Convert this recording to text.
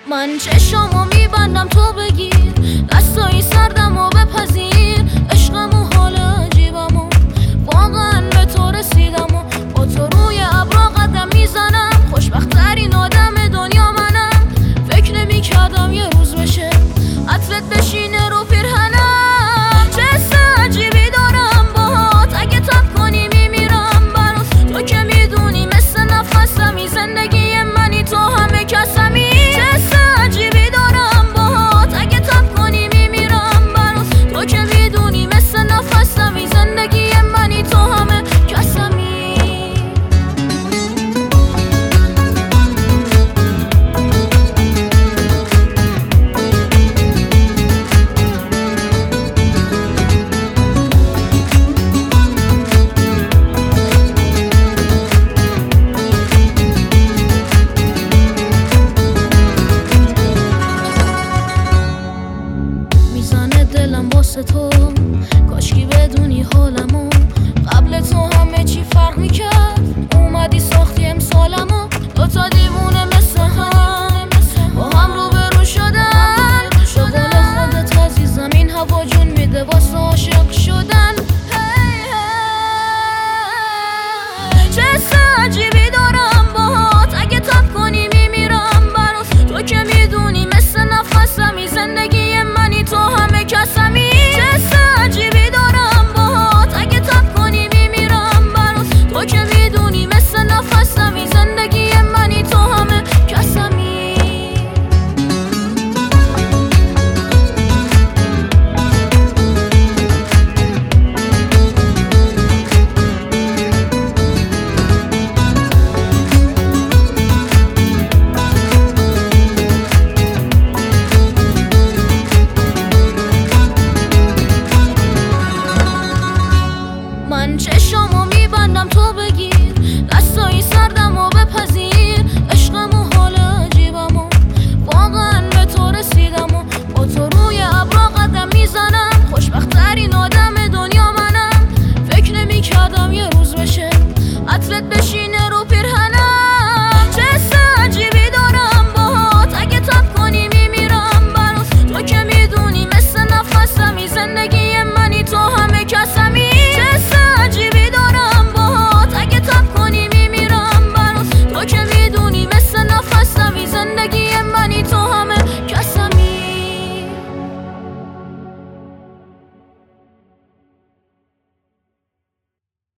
من چشامو میبندم تو بگیر، دستای سردمو بپذیر، عشقمو حال عجیبمو واقعا به تو رسیدمو با تو روی ابرا قدم میزنم، خوشبخت‌ترین آدم دنیا منم. فکر نمیکردم یه روز بشه عطرت بشینه رو پیرهنم. چه حس عجیبی دارم باهات، اگه تب کنی میمیرم برات. تو که میدونی مثل نفسمی، زندگی منی تو همه کسمی. چه حس عجیبی دارم باهات، اگه تب کنی میمیرم برات. تو که میدونی مثل نفسمی، زندگی منی تو همه کسمی. میزنه دلم واسه تو، کاشکی بدونی حالمو. قبل تو همه چی فرق میکرد، اومدی ساختی امسالمو. دوتا دیوونه مثل هم با هم روبرو شدن. به قول خودت عزیزم این هوا جون میده واسه عاشق شدن. چه حس عجیبی دارم باهات، اگه تب کنی میمیرم برات. تو که میدونی مثل نفسمی، زندگی منی تو همه کسمی. چه حس عجیبی دارم باهات، اگه تب کنی میمیرم برات. تو که میدونی مثل نفسمی، زندگی منی تو همه کسمی. من چشامو میبندم تو بگیر، دستای سردمو بپذیر، عشقمو حال عجیبمو واقعا به تو رسیدمو با تو روی ابرا قدم میزنم، خوشبخت‌ترین آدم دنیا منم. فکر نمیکردم یه روز بشه عطرت بشینه